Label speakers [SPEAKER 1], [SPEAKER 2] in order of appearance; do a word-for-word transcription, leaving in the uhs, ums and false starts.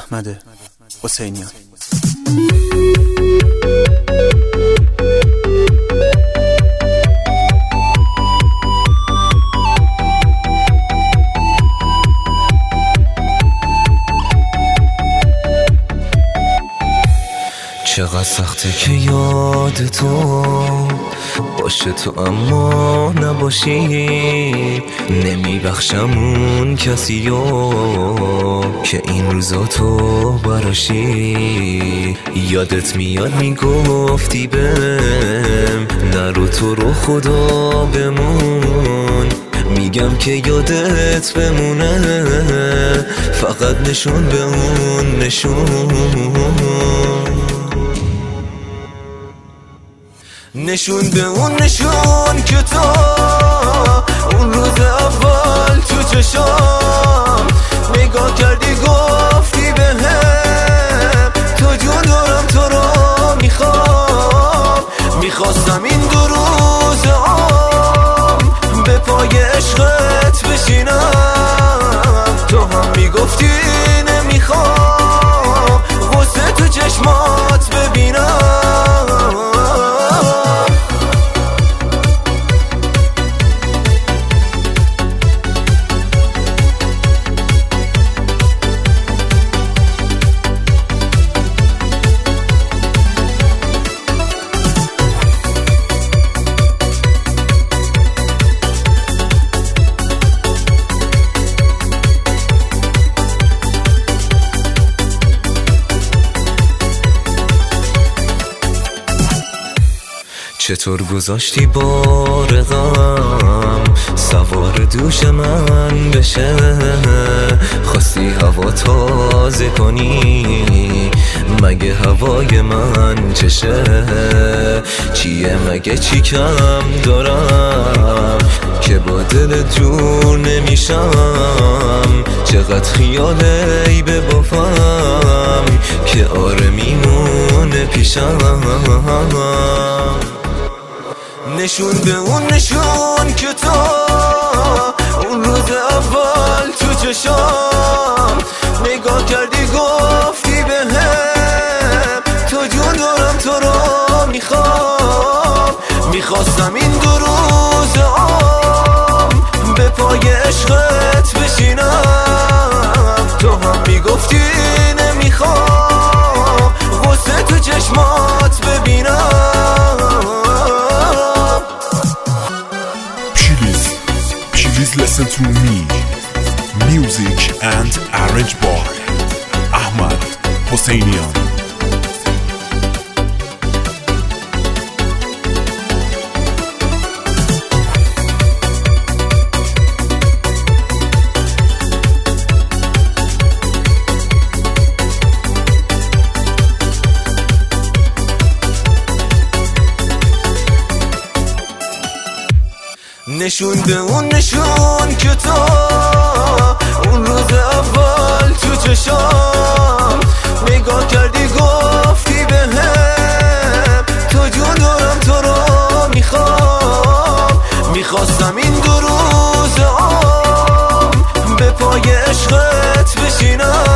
[SPEAKER 1] احمد حسینیان.
[SPEAKER 2] چقدر سخته که یاد تو باشه تو اما نباشی، نمیبخشم اون کسیو که این روزا تو براشی. یادت میاد میگفتی بهم نرو تو رو خدا بمون، میگم که یادت بمونه فقط نشون به اون نشون نشون به اون نشون که تو اون روز اول تو چشام نگاه کردی گفتی بهم تو جون دارم تو رو میخوام. میخواستم این دو روز عام به پای عشقت بشینم، تو هم میگفتی نمیخوام غصه تو چشمات ببینم. چطور گذاشتی بار غم سوار دوش من بشه، خواستی هوا تازه کنی مگه هوای من چشه؟ چیه مگه چی کم دارم که با دل جور نمیشم؟ چقدر خیالی به بافم که آره میمونه پیشم. نشون به اون نشون که تو اون روز اول تو چشام نگاه کردی گفتی بهم تو جون دارم تو رو میخوام. میخواستم این دو روز عام به پای عشقت بشینم، تو هم میگفتی نمیخوام غصه تو چشمات ببینم.
[SPEAKER 3] Please listen to me. Music and arranged by Ahmad Hosseinian.
[SPEAKER 2] نشون به اون نشون که تو اون روز اول تو چشام نگاه کردی گفتی بهم تو جون دارم تو رو میخوام. میخواستم این دو روز عام به پای عشقت بشینم،